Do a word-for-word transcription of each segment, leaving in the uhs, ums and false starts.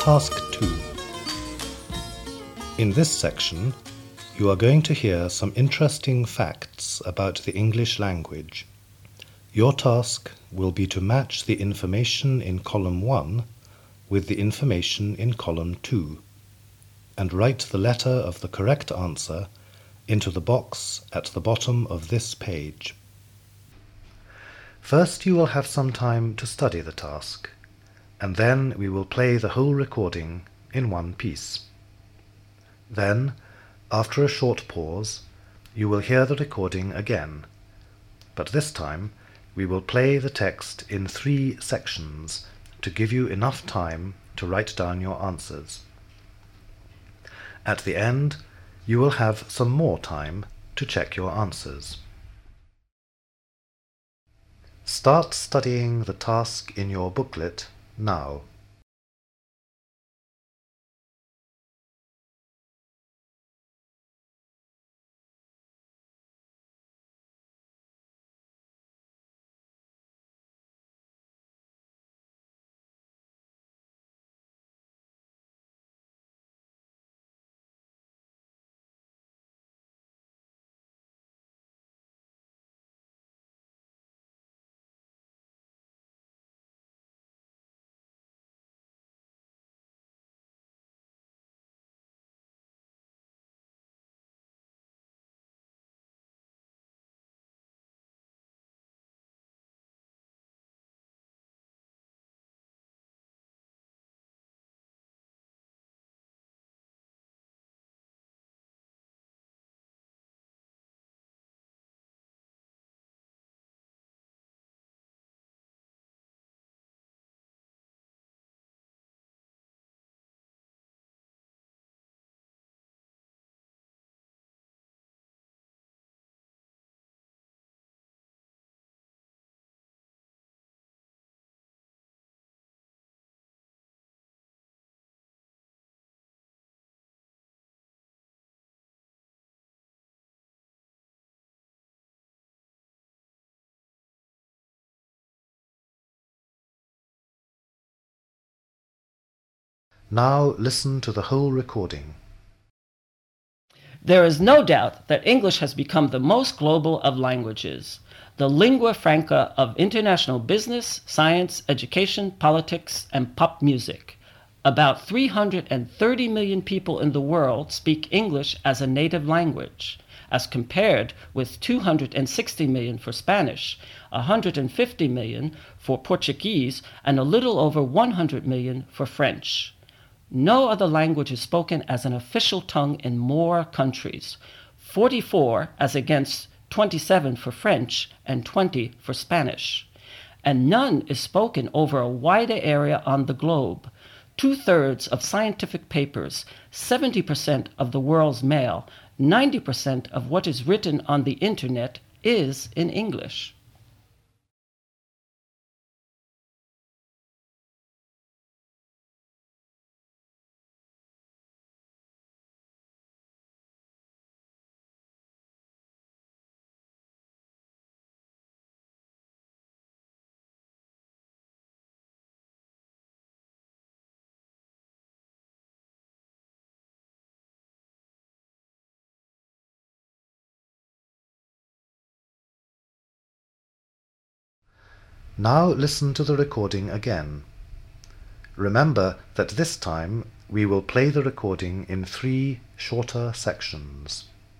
Task two. In this section, you are going to hear some interesting facts about the English language. Your task will be to match the information in column one with the information in column two, and write the letter of the correct answer into the box at the bottom of this page. First, you will have some time to study the task, and then we will play the whole recording in one piece. Then, after a short pause, you will hear the recording again, but this time we will play the text in three sections to give you enough time to write down your answers. At the end, you will have some more time to check your answers. Start studying the task in your booklet now. Now listen to the whole recording. There is no doubt that English has become the most global of languages, the lingua franca of international business, science, education, politics, and pop music. About three hundred thirty million people in the world speak English as a native language, as compared with two hundred sixty million for Spanish, one hundred fifty million for Portuguese, and a little over one hundred million for French. No other language is spoken as an official tongue in more countries, forty-four as against twenty-seven for French and twenty for Spanish. And none is spoken over a wider area on the globe. Two-thirds of scientific papers, seventy percent of the world's mail, ninety percent of what is written on the internet is in English. Now listen to the recording again. Remember that this time we will play the recording in three shorter sections.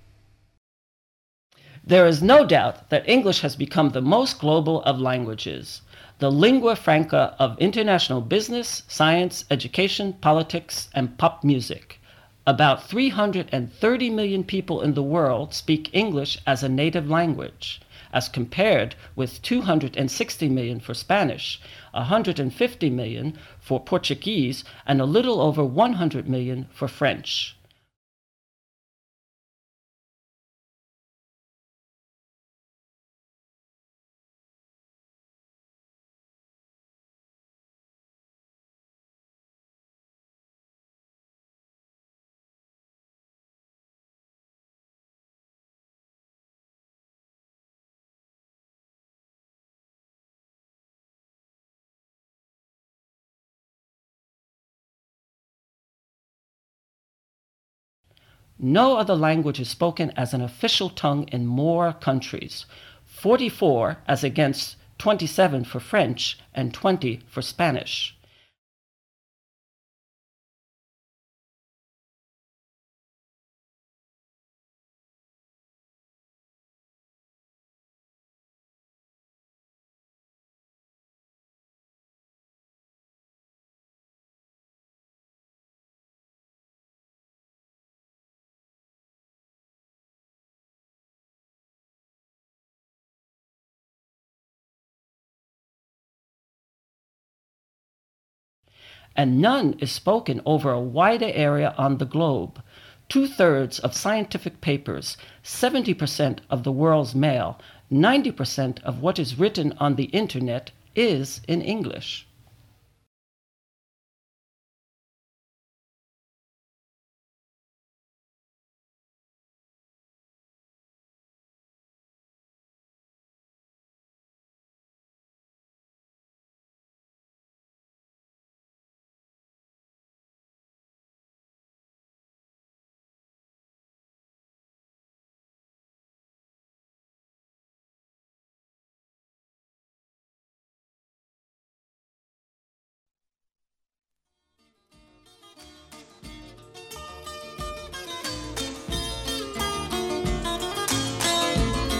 There is no doubt that English has become the most global of languages, the lingua franca of international business, science, education, politics, and pop music. About three hundred thirty million people in the world speak English as a native language, as compared with two hundred sixty million for Spanish, one hundred fifty million for Portuguese, and a little over one hundred million for French. No other language is spoken as an official tongue in more countries, forty-four as against twenty-seven for French and twenty for Spanish. And none is spoken over a wider area on the globe. Two-thirds of scientific papers, seventy percent of the world's mail, ninety percent of what is written on the internet is in English.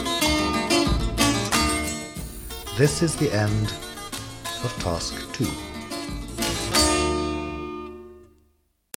This is the end of Task two.